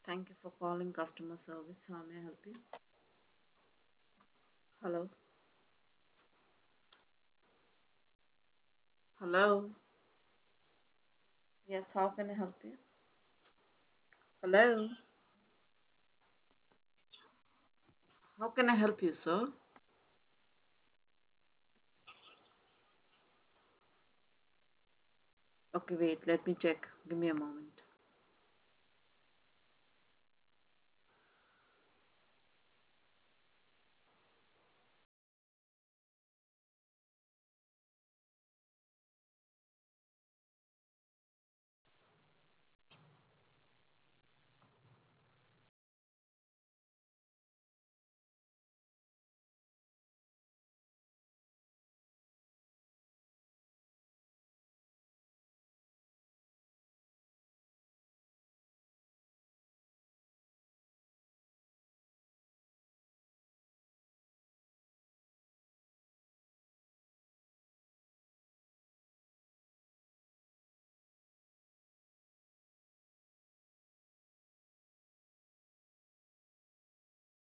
Thank you for calling customer service. How may I help you? Hello? Hello? Yes, how can I help you? Hello? How can I help you, sir? Okay, wait, let me check. Give me a moment.